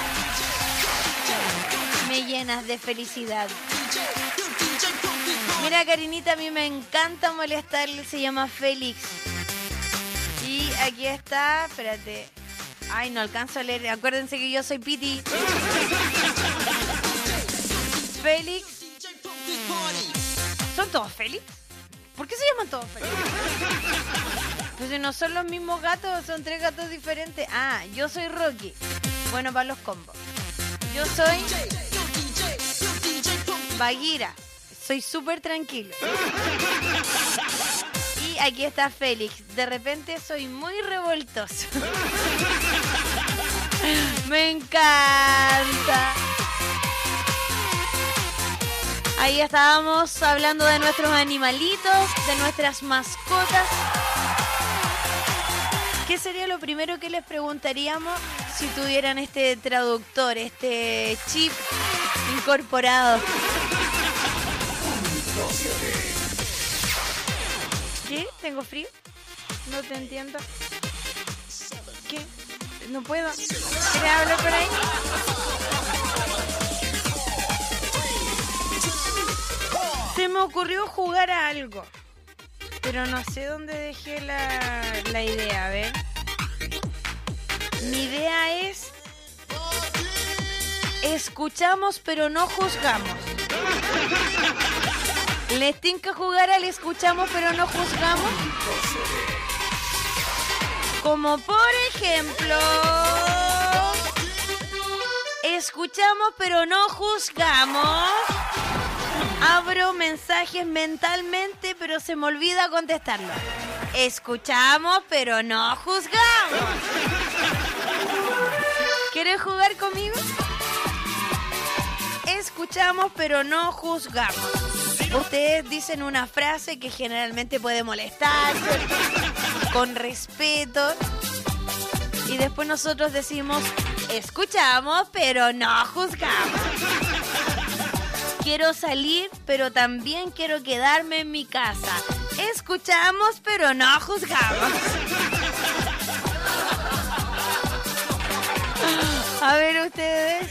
Speaker 2: Me llenas de felicidad. Mira, Karinita, a mí me encanta molestarle. Se llama Félix. Y aquí está, espérate. Ay, no alcanzo a leer. Acuérdense que yo soy Piti. Félix. ¿Son todos Félix? ¿Por qué se llaman todos Félix? Pues si no son los mismos gatos, son tres gatos diferentes. Ah, yo soy Rocky. Bueno, para los combos. Yo soy Bagheera. Soy súper tranquilo. Y aquí está Félix. De repente soy muy revoltoso. Me encanta. Ahí estábamos hablando de nuestros animalitos, de nuestras mascotas. ¿Qué sería lo primero que les preguntaríamos si tuvieran este traductor, este chip incorporado? ¿Qué? ¿Tengo frío? No te entiendo. ¿Qué? No puedo. ¿Quieres hablar por ahí? Se me ocurrió jugar a algo, pero no sé dónde dejé la, la idea. A ver. Mi idea es: escuchamos pero no juzgamos. ¿Les tinca jugar al escuchamos pero no juzgamos? Como por ejemplo, escuchamos pero no juzgamos. Abro mensajes mentalmente, pero se me olvida contestarlo. Escuchamos, pero no juzgamos. ¿Quieres jugar conmigo? Escuchamos, pero no juzgamos. Ustedes dicen una frase que generalmente puede molestar, con respeto. Y después nosotros decimos, escuchamos, pero no juzgamos. Quiero salir, pero también quiero quedarme en mi casa. Escuchamos, pero no juzgamos. A ver ustedes.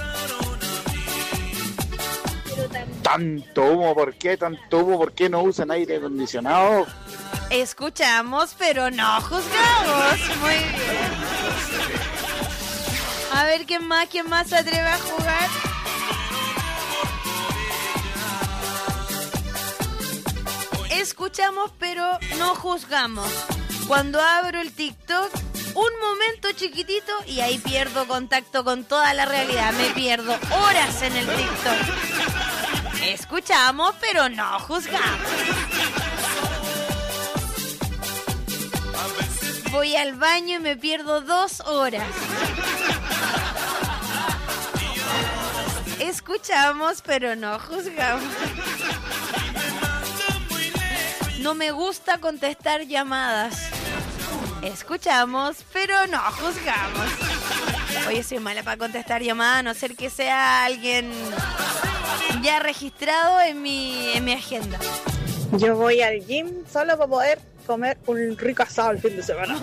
Speaker 10: Tanto humo, ¿por qué tanto humo? ¿Por qué no usan aire acondicionado?
Speaker 2: Escuchamos, pero no juzgamos. Muy bien. A ver, ¿quién más? ¿Quién más se atreve a jugar? Escuchamos, pero no juzgamos. Cuando abro el TikTok, un momento chiquitito y ahí pierdo contacto con toda la realidad. Me pierdo horas en el TikTok. Escuchamos, pero no juzgamos. Voy al baño y me pierdo dos horas. Escuchamos, pero no juzgamos. No me gusta contestar llamadas. Escuchamos, pero no juzgamos. Oye, soy mala para contestar llamadas, a no ser que sea alguien ya registrado en mi, en mi agenda.
Speaker 12: Yo voy al gym solo para poder comer un rico asado el fin de semana.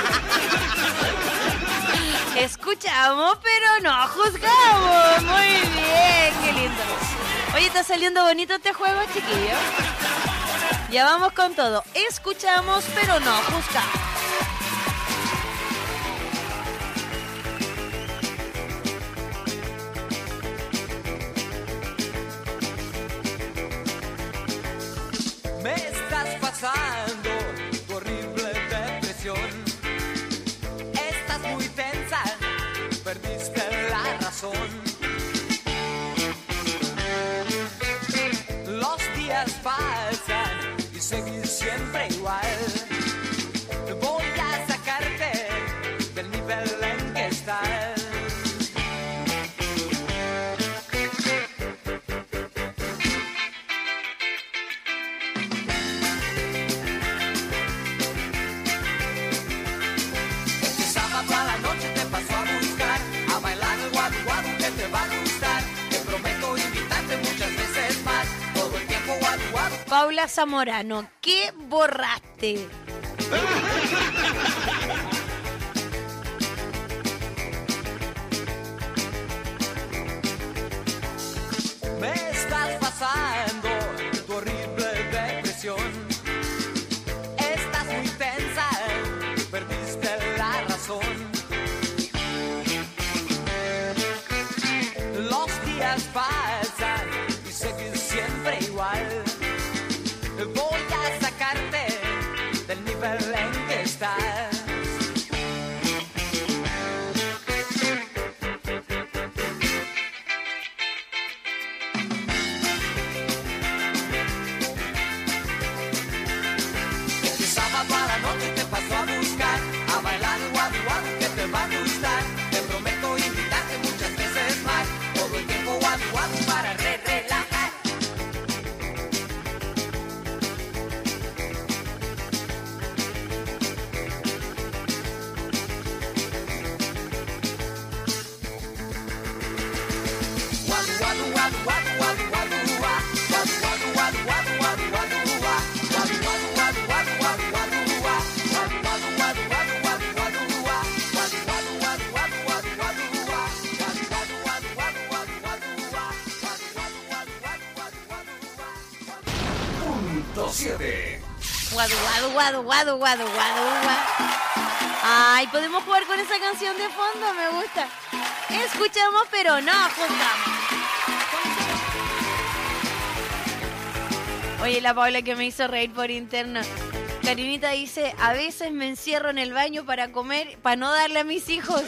Speaker 2: Escuchamos, pero no juzgamos. Muy bien, qué lindo. Oye, está saliendo bonito este juego, chiquillo. Ya vamos con todo. Escuchamos, pero no juzgamos.
Speaker 3: Me estás pasando tu horrible depresión. Estás muy tensa, perdiste la razón. Los días pasan y seguís siempre igual. Voy a sacarte del nivel en que estás.
Speaker 2: Paula Zamorano, ¿qué borraste?
Speaker 3: Me estás pasando tu horrible depresión. Estás muy tensa, perdiste la razón. Los días pasan y seguís siempre igual. Voy a sacarte del nivel en que estás. El sábado a la noche te paso a buscar, a bailar el guadu guadu que te va a gustar. Te prometo invitarte muchas veces más, todo el tiempo guadu guadu para re relajar.
Speaker 2: Guadu, guadu, guadu, guadu, guadu, guadu, guadu. Ay, podemos jugar con esa canción de fondo, me gusta. Escuchamos, pero no juzgamos. Oye, la Paula que me hizo reír por interno. Karinita dice, a veces me encierro en el baño para comer, para no darle a mis hijos.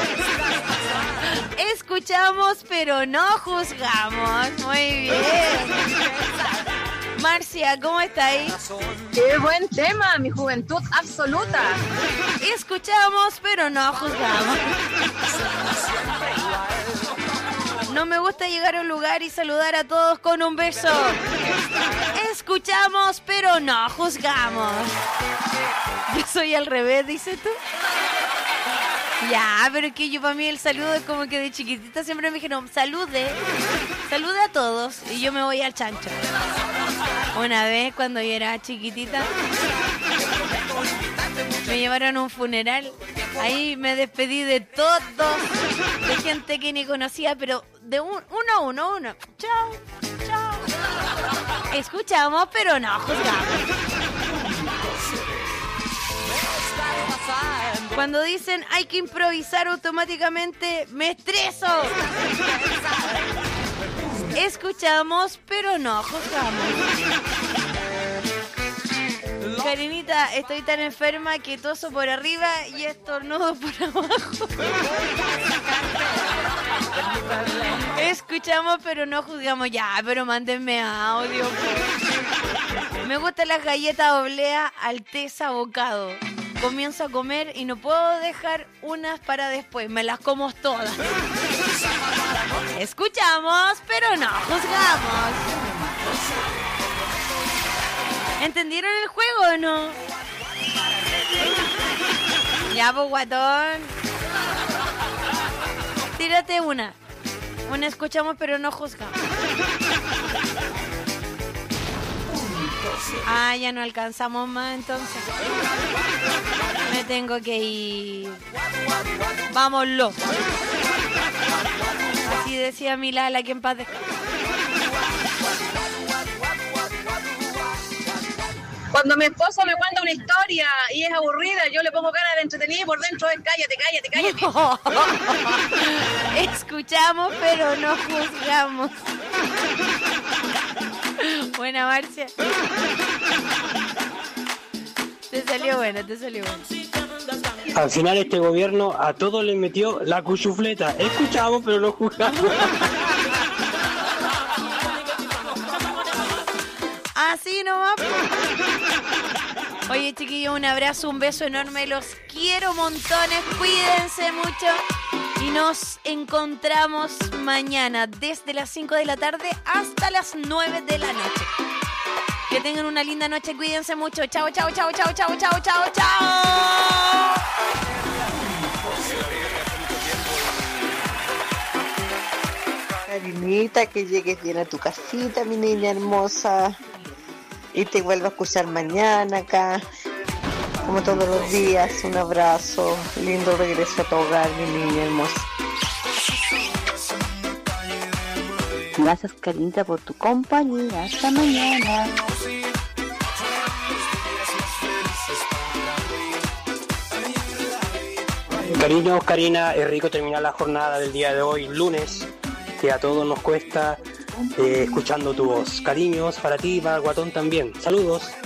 Speaker 2: Escuchamos, pero no juzgamos. Muy bien. Marcia, ¿cómo está ahí?
Speaker 22: ¡Qué buen tema! Mi juventud absoluta.
Speaker 2: Escuchamos, pero no juzgamos. No me gusta llegar a un lugar y saludar a todos con un beso. Escuchamos, pero no juzgamos. Yo soy al revés, dices tú. Ya, pero es que yo para mí el saludo es como que de chiquitita siempre me dijeron, salude, salude a todos y yo me voy al chancho. Una vez cuando yo era chiquitita me llevaron a un funeral, ahí me despedí de todos, de gente que ni conocía, pero de un, uno a uno, uno. Chao, chao. Escuchamos, pero no juzgamos. Cuando dicen hay que improvisar automáticamente, me estreso. Escuchamos, pero no juzgamos. Karinita, estoy tan enferma que toso por arriba y estornudo por abajo. Escuchamos, pero no juzgamos. Ya, pero mándenme audio. Me gustan las galletas oblea Alteza Bocado. Comienzo a comer y no puedo dejar unas para después. Me las como todas. Escuchamos, pero no juzgamos. ¿Entendieron el juego o no? Ya, pues, guatón. Tírate una. Una escuchamos, pero no juzgamos. Ah, ya no alcanzamos más entonces. Me tengo que ir. Vámonos. Así decía mi Lala, que en paz descanse.
Speaker 22: Cuando mi esposo me cuenta una historia y es aburrida, yo le pongo cara de entretenida y por dentro es cállate, cállate, cállate.
Speaker 2: Escuchamos, pero no juzgamos. Buena, Marcia. Te salió buena, te salió buena.
Speaker 11: Al final este gobierno a todos les metió la cuchufleta. Escuchamos, pero no juzgamos.
Speaker 2: Así nomás. Oye, chiquillos, un abrazo, un beso enorme. Los quiero montones. Cuídense mucho. Y nos encontramos mañana desde las cinco de la tarde hasta las nueve de la noche. Que tengan una linda noche. Cuídense mucho. Chao, chao, chao, chao, chao, chao, chao, chao.
Speaker 7: Karinita, que llegues bien a tu casita, mi niña hermosa. Y te vuelvo a escuchar mañana acá, como todos los días. Un abrazo, lindo regreso a tu hogar, mi niña hermosa.
Speaker 9: Gracias, Karinita, por tu compañía. Hasta mañana.
Speaker 11: Cariños, Karina, es rico terminar la jornada del día de hoy, lunes, que a todos nos cuesta, eh, escuchando tu voz. Cariños para ti y para el guatón también. Saludos.